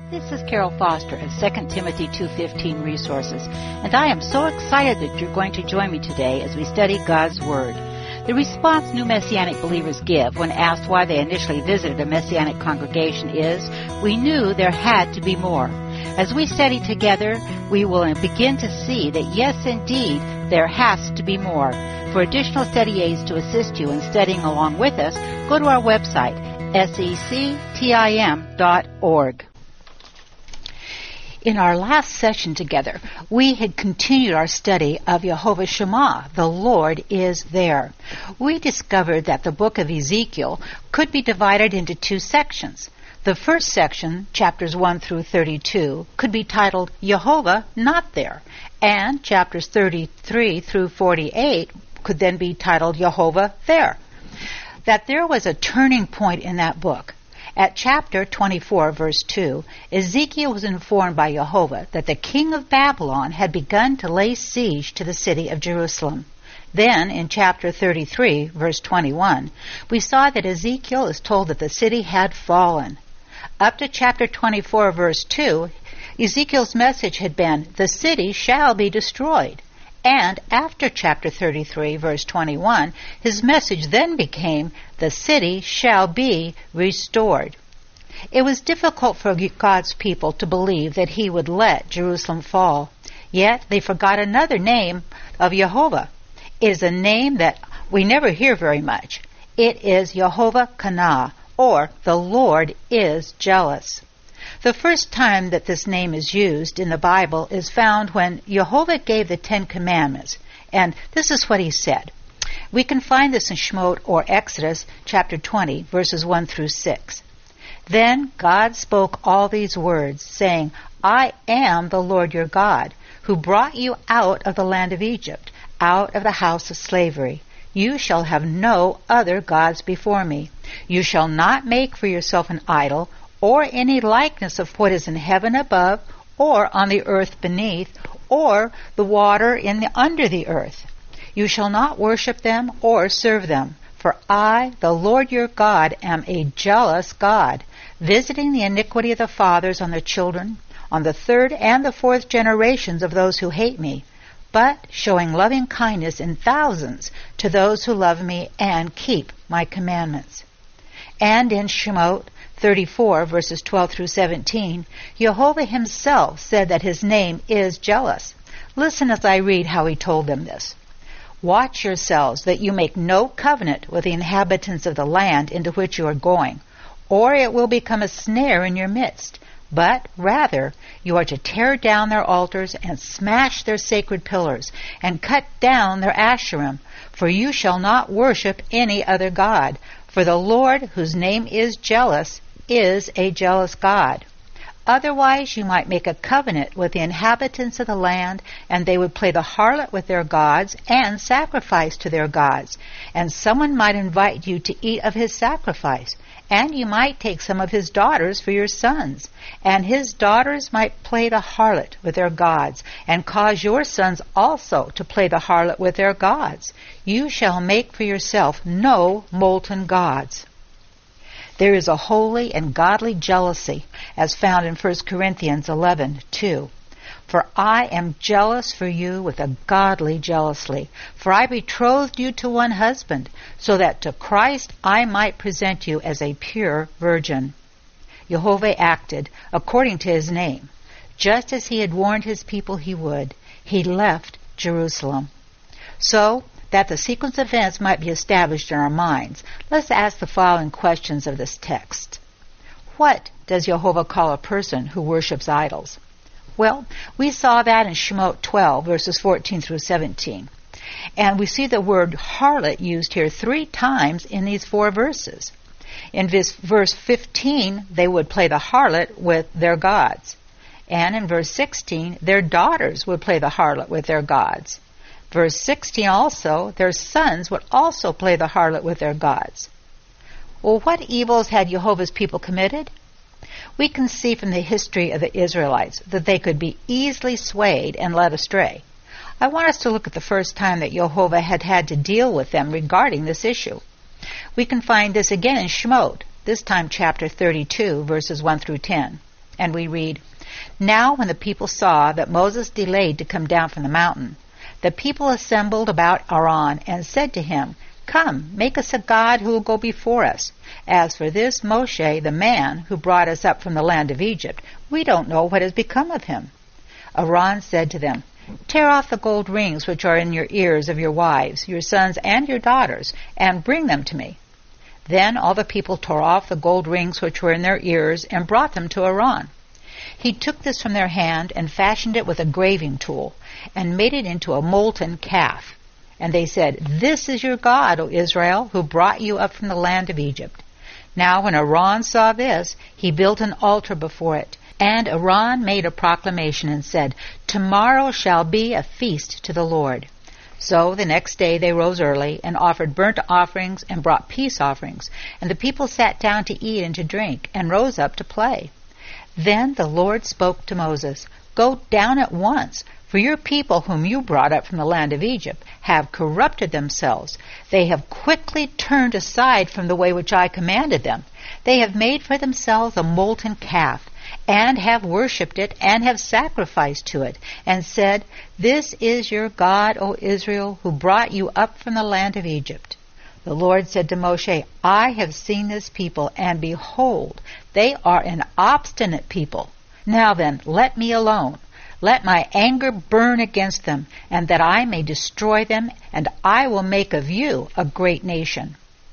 This is Carol Foster of 2 Timothy 2:15 Resources, and I am so excited that you're going to join me today as we study God's Word. The response new Messianic believers give when asked why they initially visited a Messianic congregation is, we knew there had to be more. As we study together, we will begin to see that yes, indeed, there has to be more. For additional study aids to assist you in studying along with us, go to our website, sectim.org. In our last session together, we had continued our study of Yehovah Shammah, the Lord is there. We discovered that the book of Ezekiel could be divided into two sections. The first section, chapters 1 through 32, could be titled Yehovah Not There, and chapters 33 through 48 could then be titled Yehovah There. That there was a turning point in that book. At chapter 24, verse 2, Ezekiel was informed by Yehovah that the king of Babylon had begun to lay siege to the city of Jerusalem. Then, in chapter 33, verse 21, we saw that Ezekiel is told that the city had fallen. Up to chapter 24, verse 2, Ezekiel's message had been, the city shall be destroyed. And after chapter 33, verse 21, his message then became, the city shall be restored. It was difficult for God's people to believe that he would let Jerusalem fall. Yet they forgot another name of Yehovah. It is a name that we never hear very much. It is Yehovah Kanah, or the Lord is jealous. The first time that this name is used in the Bible is found when Yehovah gave the Ten Commandments, and this is what he said. We can find this in Shemot or Exodus chapter 20, verses 1 through 6. Then God spoke all these words, saying, I am the Lord your God, who brought you out of the land of Egypt, out of the house of slavery. You shall have no other gods before me. You shall not make for yourself an idol, or any likeness of what is in heaven above, or on the earth beneath, or the water under the earth. You shall not worship them or serve them, for I, the Lord your God, am a jealous God, visiting the iniquity of the fathers on the children, on the third and the fourth generations of those who hate me, but showing loving kindness in thousands to those who love me and keep my commandments. And in Shemot 34, verses 12 through 17, Yehovah himself said that his name is jealous. Listen as I read how he told them this. Watch yourselves that you make no covenant with the inhabitants of the land into which you are going, or it will become a snare in your midst. But rather, you are to tear down their altars and smash their sacred pillars and cut down their Asherim, for you shall not worship any other god. For the Lord, whose name is jealous, is a jealous God. Otherwise you might make a covenant with the inhabitants of the land, and they would play the harlot with their gods and sacrifice to their gods. And someone might invite you to eat of his sacrifice, and you might take some of his daughters for your sons, and his daughters might play the harlot with their gods, and cause your sons also to play the harlot with their gods. You shall make for yourself no molten gods. There is a holy and godly jealousy, as found in 1 Corinthians 11:2. For I am jealous for you with a godly jealousy. For I betrothed you to one husband, so that to Christ I might present you as a pure virgin. Yehovah acted according to his name. Just as he had warned his people he would, he left Jerusalem. So, that the sequence of events might be established in our minds, let's ask the following questions of this text. What does Yehovah call a person who worships idols? Well, we saw that in Shemot 12, verses 14 through 17. And we see the word harlot used here 3 times in these 4 verses. In verse 15, they would play the harlot with their gods. And in verse 16, their daughters would play the harlot with their gods. Verse 16 also, their sons would also play the harlot with their gods. Well, what evils had Jehovah's people committed? We can see from the history of the Israelites that they could be easily swayed and led astray. I want us to look at the first time that Yehovah had to deal with them regarding this issue. We can find this again in Shemot, this time chapter 32, verses 1 through 10. And we read, "Now when the people saw that Moses delayed to come down from the mountain, the people assembled about Aaron and said to him, 'Come, make us a god who will go before us. As for this Moshe, the man who brought us up from the land of Egypt, we don't know what has become of him.' Aaron said to them, 'Tear off the gold rings which are in your ears of your wives, your sons, and your daughters, and bring them to me.' Then all the people tore off the gold rings which were in their ears and brought them to Aaron. He took this from their hand and fashioned it with a graving tool and made it into a molten calf. And they said, 'This is your God, O Israel, who brought you up from the land of Egypt.' Now when Aaron saw this, he built an altar before it. And Aaron made a proclamation and said, 'Tomorrow shall be a feast to the Lord.' So the next day they rose early and offered burnt offerings and brought peace offerings. And the people sat down to eat and to drink and rose up to play. Then the Lord spoke to Moses, 'Go down at once, for your people whom you brought up from the land of Egypt have corrupted themselves. They have quickly turned aside from the way which I commanded them. They have made for themselves a molten calf, and have worshipped it, and have sacrificed to it, and said, "This is your God, O Israel, who brought you up from the land of Egypt." The Lord said to Moshe, "I have seen this people, and behold, they are an obstinate people. Now then, let me alone. Let my anger burn against them, and that I may destroy them, and I will make of you a great nation."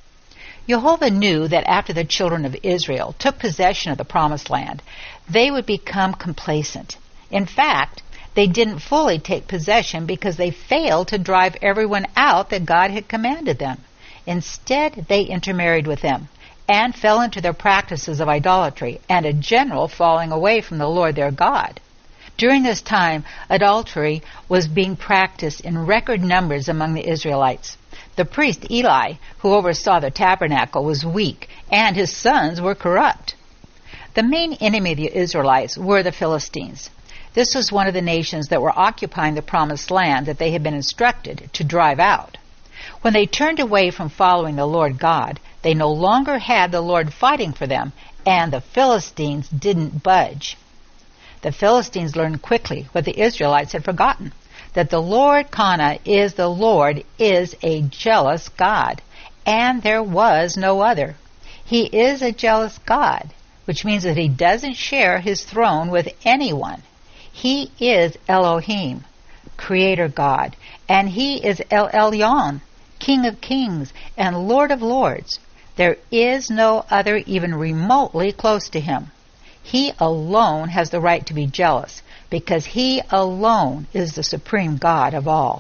Jehovah knew that after the children of Israel took possession of the promised land, they would become complacent. In fact, they didn't fully take possession because they failed to drive everyone out that God had commanded them. Instead, they intermarried with them and fell into their practices of idolatry and a general falling away from the Lord their God. During this time, adultery was being practiced in record numbers among the Israelites. The priest Eli, who oversaw the tabernacle, was weak, and his sons were corrupt. The main enemy of the Israelites were the Philistines. This was one of the nations that were occupying the promised land that they had been instructed to drive out. When they turned away from following the Lord God, they no longer had the Lord fighting for them, and the Philistines didn't budge. The Philistines learned quickly what the Israelites had forgotten, that the Lord Kana is the Lord is a jealous God, and there was no other. He is a jealous God, which means that he doesn't share his throne with anyone. He is Elohim, Creator God, and he is El Elyon, King of kings and Lord of lords. There is no other even remotely close to him. He alone has the right to be jealous, because he alone is the supreme God of all.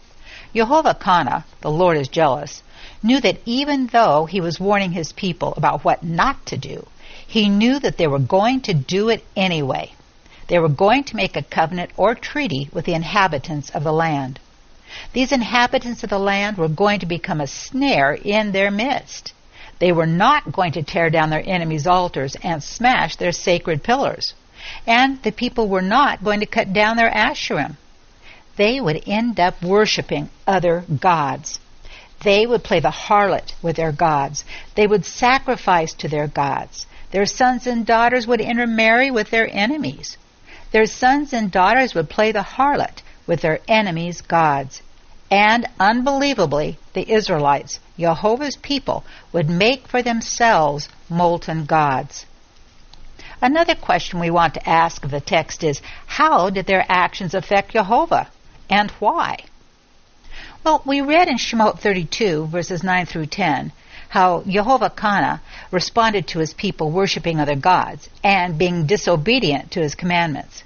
Jehovah Kana, the Lord is jealous, knew that even though he was warning his people about what not to do, he knew that they were going to do it anyway. They were going to make a covenant or treaty with the inhabitants of the land. These inhabitants of the land were going to become a snare in their midst. They were not going to tear down their enemies' altars and smash their sacred pillars. And the people were not going to cut down their Asherim. They would end up worshiping other gods. They would play the harlot with their gods. They would sacrifice to their gods. Their sons and daughters would intermarry with their enemies. Their sons and daughters would play the harlot with their enemies' gods. And unbelievably, the Israelites, Jehovah's people, would make for themselves molten gods. Another question we want to ask of the text is, how did their actions affect Jehovah, and why? Well, we read in Shemot 32, verses 9 through 10, how Jehovah Kana responded to his people worshiping other gods and being disobedient to his commandments.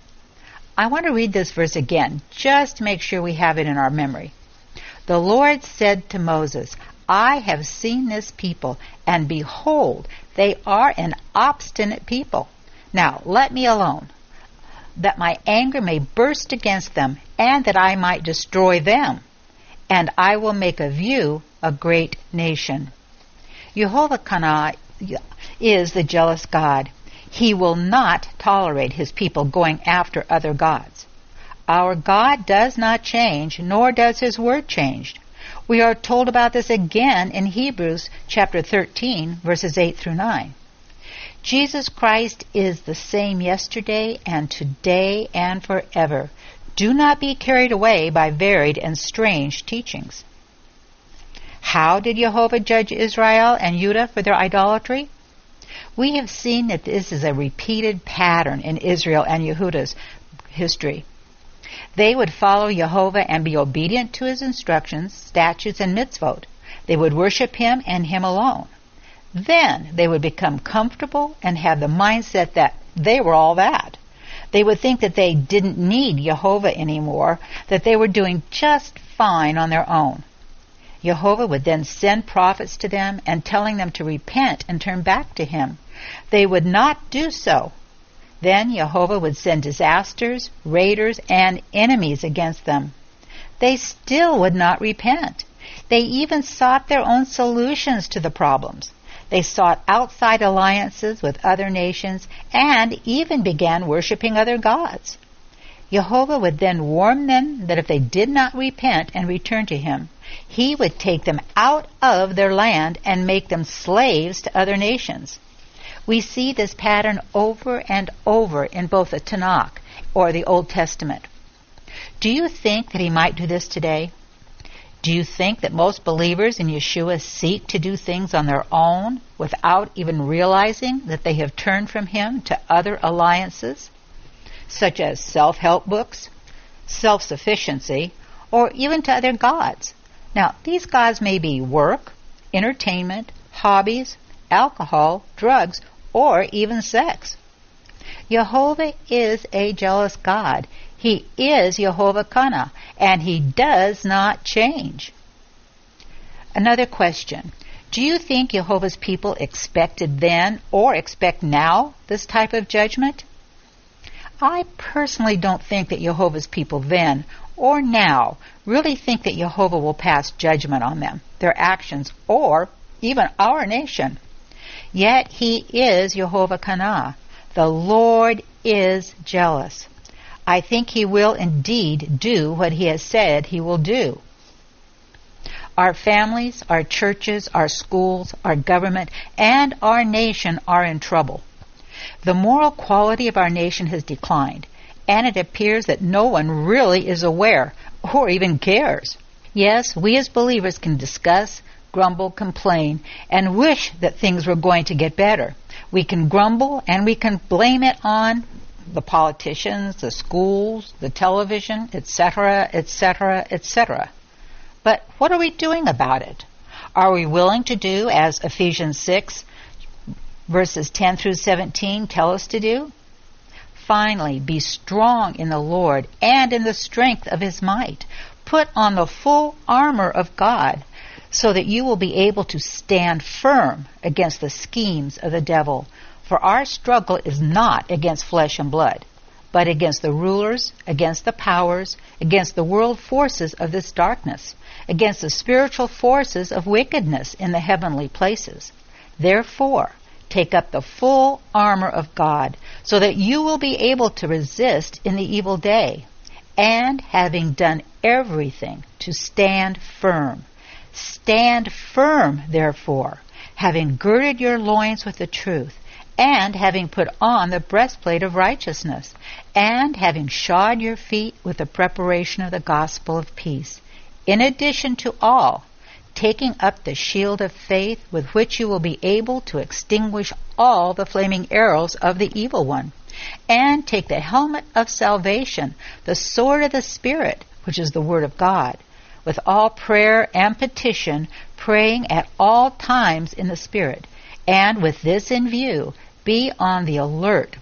I want to read this verse again, just to make sure we have it in our memory. The Lord said to Moses, "I have seen this people, and behold, they are an obstinate people. Now let me alone, that my anger may burst against them, and that I might destroy them. And I will make of you a great nation." Jehovah Kana is the jealous God. He will not tolerate his people going after other gods. Our God does not change, nor does his word change. We are told about this again in Hebrews chapter 13, verses 8 through 9. Jesus Christ is the same yesterday and today and forever. Do not be carried away by varied and strange teachings. How did Jehovah judge Israel and Judah for their idolatry? We have seen that this is a repeated pattern in Israel and Yehudah's history. They would follow Jehovah and be obedient to his instructions, statutes, and mitzvot. They would worship him and him alone. Then they would become comfortable and have the mindset that they were all that. They would think that they didn't need Jehovah anymore, that they were doing just fine on their own. Jehovah would then send prophets to them and telling them to repent and turn back to him. They would not do so. Then Jehovah would send disasters, raiders, and enemies against them. They still would not repent. They even sought their own solutions to the problems. They sought outside alliances with other nations and even began worshiping other gods. Jehovah would then warn them that if they did not repent and return to him, he would take them out of their land and make them slaves to other nations. We see this pattern over and over in both the Tanakh or the Old Testament. Do you think that he might do this today? Do you think that most believers in Yeshua seek to do things on their own without even realizing that they have turned from him to other alliances, such as self-help books, self-sufficiency, or even to other gods? Now, these gods may be work, entertainment, hobbies, alcohol, drugs, or even sex. Jehovah is a jealous God. He is Jehovah Kana, and he does not change. Another question. Do you think Jehovah's people expected then or expect now this type of judgment? I personally don't think that Jehovah's people then or now really think that Jehovah will pass judgment on them, their actions, or even our nation. Yet he is Jehovah Kana. The Lord is jealous. I think he will indeed do what he has said he will do. Our families, our churches, our schools, our government, and our nation are in trouble. The moral quality of our nation has declined, and it appears that no one really is aware or even cares. Yes, we as believers can discuss, grumble, complain, and wish that things were going to get better. We can grumble and we can blame it on the politicians, the schools, the television, etc., etc., etc. But what are we doing about it? Are we willing to do as Ephesians 6, verses 10 through 17 tell us to do? Finally, be strong in the Lord and in the strength of his might. Put on the full armor of God, so that you will be able to stand firm against the schemes of the devil. For our struggle is not against flesh and blood, but against the rulers, against the powers, against the world forces of this darkness, against the spiritual forces of wickedness in the heavenly places. Therefore, take up the full armor of God, so that you will be able to resist in the evil day, and having done everything, to stand firm. Stand firm, therefore, having girded your loins with the truth, and having put on the breastplate of righteousness, and having shod your feet with the preparation of the gospel of peace. In addition to all, taking up the shield of faith, with which you will be able to extinguish all the flaming arrows of the evil one, and take the helmet of salvation, the sword of the Spirit, which is the word of God, with all prayer and petition, praying at all times in the Spirit. And with this in view, be on the alert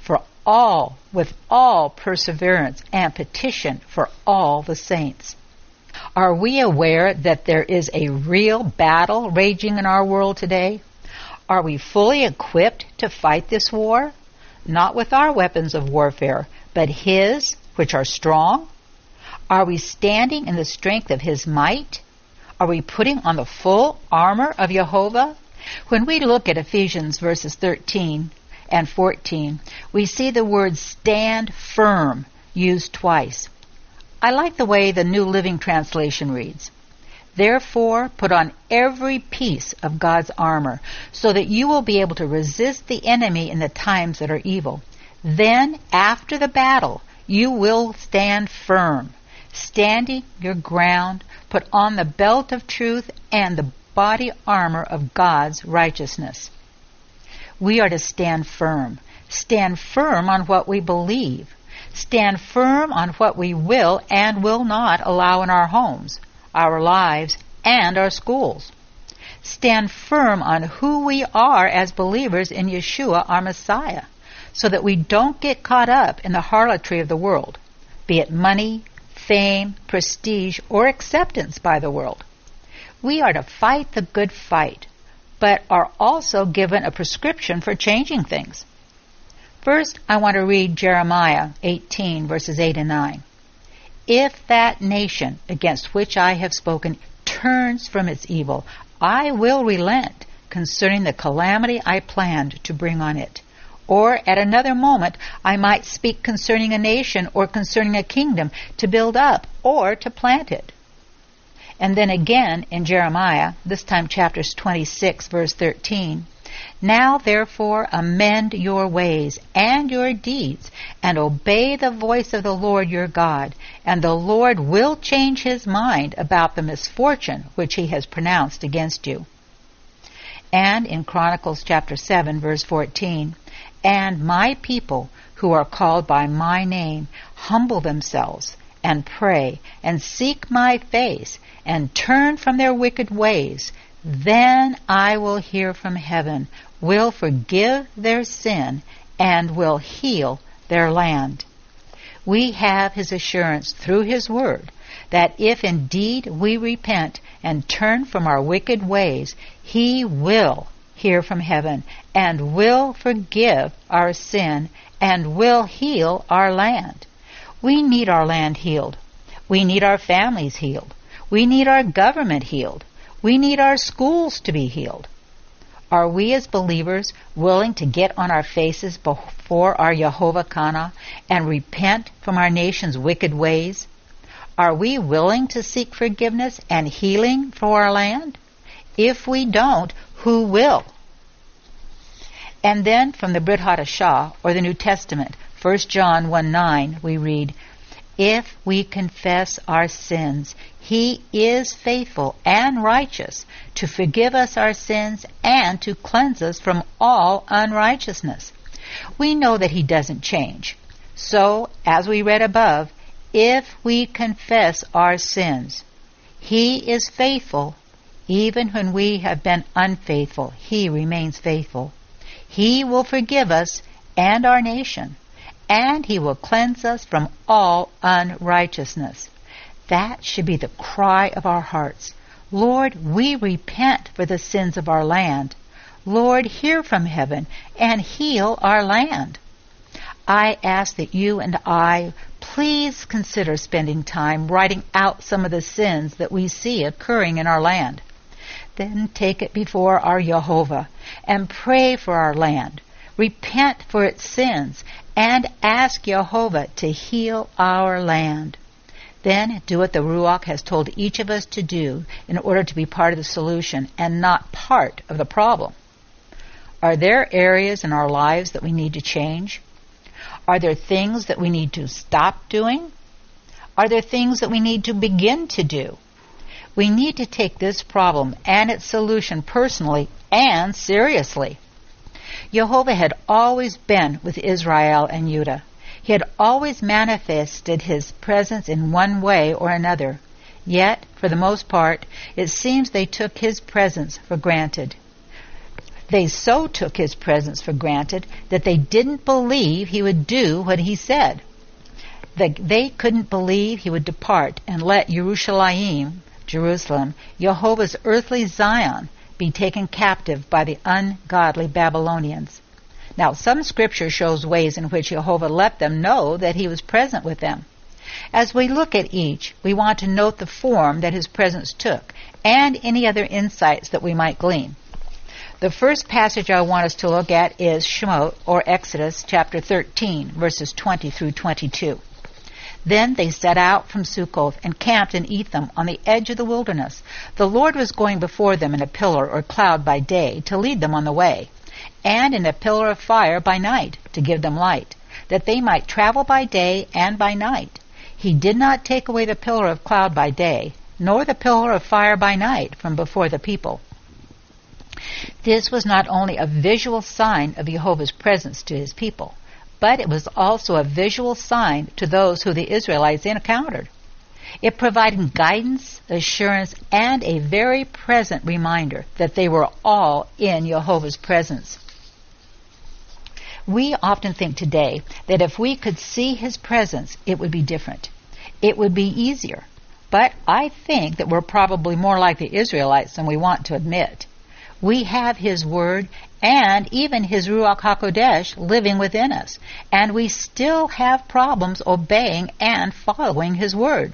with all perseverance and petition for all the saints. Are we aware that there is a real battle raging in our world today? Are we fully equipped to fight this war? Not with our weapons of warfare, but his, which are strong? Are we standing in the strength of his might? Are we putting on the full armor of Jehovah? When we look at Ephesians verses 13 and 14, we see the word stand firm used twice. I like the way the New Living Translation reads. Therefore, put on every piece of God's armor, so that you will be able to resist the enemy in the times that are evil. Then, after the battle, you will stand firm. Standing your ground, put on the belt of truth and the body armor of God's righteousness. We are to stand firm. Stand firm on what we believe. Stand firm on what we will and will not allow in our homes, our lives, and our schools. Stand firm on who we are as believers in Yeshua, our Messiah, so that we don't get caught up in the harlotry of the world, be it money, fame, prestige, or acceptance by the world. We are to fight the good fight, but are also given a prescription for changing things. First, I want to read Jeremiah 18, verses 8 and 9. If that nation against which I have spoken turns from its evil, I will relent concerning the calamity I planned to bring on it. Or at another moment I might speak concerning a nation or concerning a kingdom to build up or to plant it. And then again in Jeremiah, this time chapters 26, verse 13, Now therefore amend your ways and your deeds, and obey the voice of the Lord your God, and the Lord will change his mind about the misfortune which he has pronounced against you. And in Chronicles chapter 7, verse 14, And my people who are called by my name humble themselves and pray and seek my face and turn from their wicked ways, then I will hear from heaven, will forgive their sin, and will heal their land. We have his assurance through his word that if indeed we repent and turn from our wicked ways, he will hear from heaven and will forgive our sin and will heal our land. We need our land healed. We need our families healed. We need our government healed. We need our schools to be healed. Are we as believers willing to get on our faces before our Yehovah Kana and repent from our nation's wicked ways? Are we willing to seek forgiveness and healing for our land? If we don't, who will? And then from the Brit Hadashah, or the New Testament, 1 John 1:9, we read, If we confess our sins, he is faithful and righteous to forgive us our sins and to cleanse us from all unrighteousness. We know that he doesn't change. So, as we read above, if we confess our sins, he is faithful. Even when we have been unfaithful, he remains faithful. He will forgive us and our nation, and he will cleanse us from all unrighteousness. That should be the cry of our hearts. Lord, we repent for the sins of our land. Lord, hear from heaven and heal our land. I ask that you and I please consider spending time writing out some of the sins that we see occurring in our land. Then take it before our Yehovah and pray for our land. Repent for its sins and ask Yehovah to heal our land. Then do what the Ruach has told each of us to do in order to be part of the solution and not part of the problem. Are there areas in our lives that we need to change? Are there things that we need to stop doing? Are there things that we need to begin to do? We need to take this problem and its solution personally and seriously. Yehovah had always been with Israel and Judah. He had always manifested his presence in one way or another. Yet, for the most part, it seems they took his presence for granted. They so took his presence for granted that they didn't believe he would do what he said. They couldn't believe he would depart and let Jerusalem, Jehovah's earthly Zion, be taken captive by the ungodly Babylonians. Now, some scripture shows ways in which Jehovah let them know that he was present with them. As we look at each, we want to note the form that his presence took and any other insights that we might glean. The first passage I want us to look at is Shemot, or Exodus, chapter 13, verses 20 through 22. Then they set out from Succoth and camped in Etham on the edge of the wilderness. The Lord was going before them in a pillar or cloud by day to lead them on the way, and in a pillar of fire by night to give them light, that they might travel by day and by night. He did not take away the pillar of cloud by day, nor the pillar of fire by night from before the people. This was not only a visual sign of Jehovah's presence to his people, but it was also a visual sign to those who the Israelites encountered. It provided guidance, assurance, and a very present reminder that they were all in Jehovah's presence. We often think today that if we could see his presence, it would be different. It would be easier. But I think that we're probably more like the Israelites than we want to admit. We have his word and even his Ruach HaKodesh living within us, and we still have problems obeying and following his word.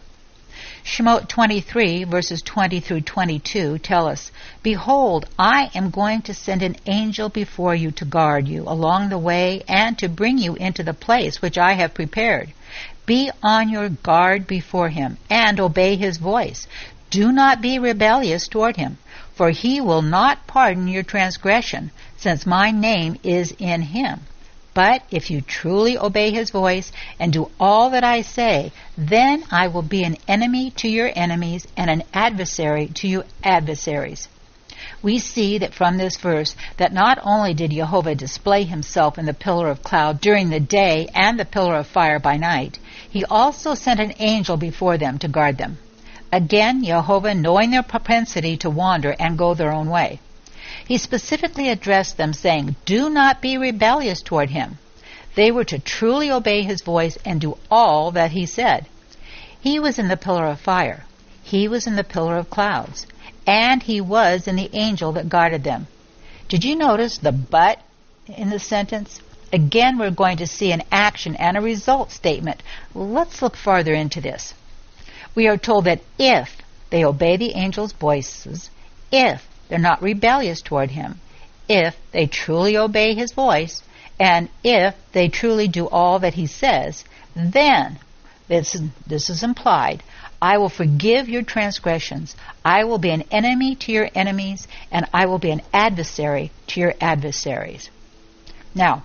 Shemot 23, verses 20 through 22 tell us, "Behold, I am going to send an angel before you to guard you along the way and to bring you into the place which I have prepared. Be on your guard before him and obey his voice. Do not be rebellious toward him, for he will not pardon your transgression, since my name is in him. But if you truly obey his voice and do all that I say, then I will be an enemy to your enemies and an adversary to your adversaries." We see that from this verse that not only did Jehovah display himself in the pillar of cloud during the day and the pillar of fire by night, he also sent an angel before them to guard them. Again, Jehovah, knowing their propensity to wander and go their own way, he specifically addressed them, saying, "Do not be rebellious toward him." They were to truly obey his voice and do all that he said. He was in the pillar of fire. He was in the pillar of clouds. And he was in the angel that guarded them. Did you notice the "but" in the sentence? Again, we're going to see an action and a result statement. Let's look farther into this. We are told that if they obey the angel's voices, if they're not rebellious toward him, if they truly obey his voice, and if they truly do all that he says, then, this is implied, I will forgive your transgressions. I will be an enemy to your enemies, and I will be an adversary to your adversaries. Now,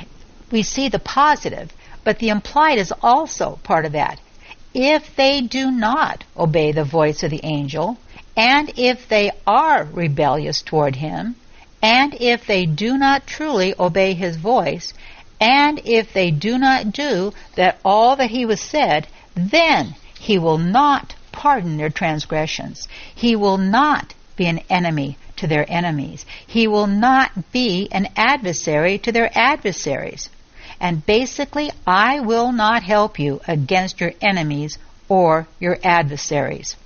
we see the positive, but the implied is also part of that. If they do not obey the voice of the angel, and if they are rebellious toward him, and if they do not truly obey his voice, and if they do not do that all that he was said, then he will not pardon their transgressions. He will not be an enemy to their enemies. He will not be an adversary to their adversaries. And basically, I will not help you against your enemies or your adversaries.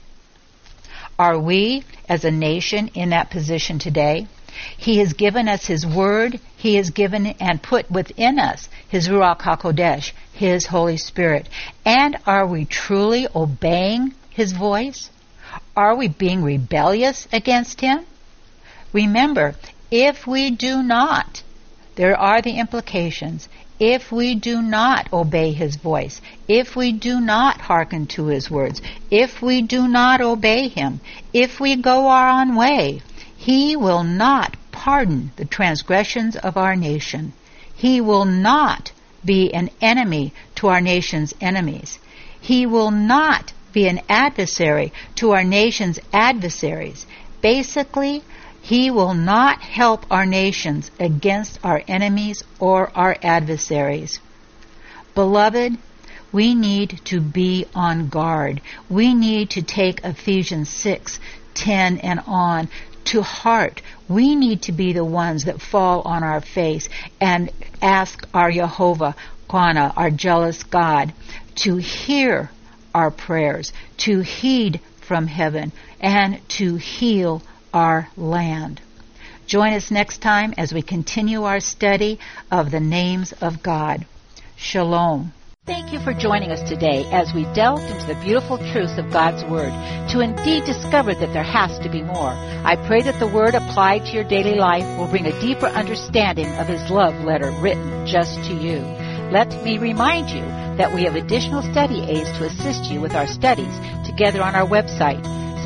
Are we, as a nation, in that position today? He has given us his word. He has given and put within us his Ruach HaKodesh, his Holy Spirit. And are we truly obeying his voice? Are we being rebellious against him? Remember, if we do not, there are the implications. If we do not obey his voice, if we do not hearken to his words, if we do not obey him, if we go our own way, he will not pardon the transgressions of our nation. He will not be an enemy to our nation's enemies. He will not be an adversary to our nation's adversaries. Basically, he will not help our nations against our enemies or our adversaries. Beloved, we need to be on guard. We need to take Ephesians 6:10 and on to heart. We need to be the ones that fall on our face and ask our Jehovah, Kana, our jealous God, to hear our prayers, to heed from heaven, and to heal our land. Join us next time as we continue our study of the names of God. Shalom. Thank you for joining us today as we delved into the beautiful truth of God's Word to indeed discover that there has to be more. I pray that the Word applied to your daily life will bring a deeper understanding of His love letter written just to you. Let me remind you that we have additional study aids to assist you with our studies together on our website,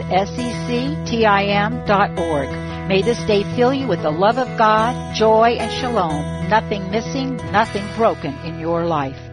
sectim.org. May this day fill you with the love of God, joy, and shalom, nothing missing, nothing broken in your life.